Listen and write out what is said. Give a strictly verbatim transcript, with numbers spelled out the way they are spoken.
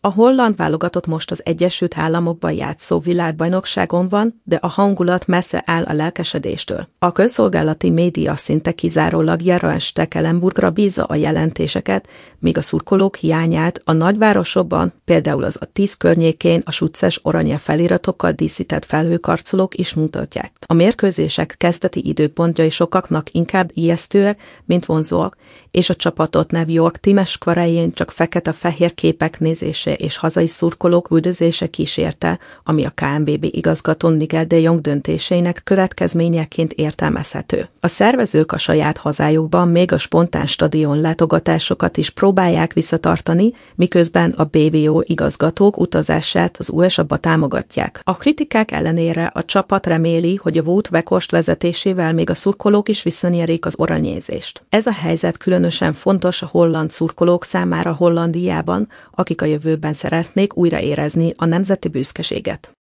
A holland válogatott most az Egyesült Államokban játszó világbajnokságon van, de a hangulat messze áll a lelkesedéstől. A közszolgálati média szinte kizárólag Jeroen Stekelenburgra bízza a jelentéseket, míg a szurkolók hiányát a nagyvárosokban, például az a tíz környékén a succes oranya feliratokkal díszített felhőkarcolók is mutatják. A mérkőzések kezdeti időpontjai sokaknak inkább ijesztőek, mint vonzóak, és a csapatot New York Times Square-jén csak fekete-fehér képek nézése és hazai szurkolók üldözése kísérte, ami a ká en bé bé igazgató Nigel de Jong döntéseinek következményeként értelmezhető. A szervezők a saját hazájukban még a spontán stadion látogatásokat is próbálják visszatartani, miközben a bé bé o igazgatók utazását az u es á-ba támogatják. A kritikák ellenére a csapat reméli, hogy a Wout Weghorst vezetésével még a szurkolók is visszanyerik az aranyézést. Ez a helyzet különösen fontos a holland szurkolók számára Hollandiában, akik a jövőben szeretnék újra érezni a nemzeti büszkeséget.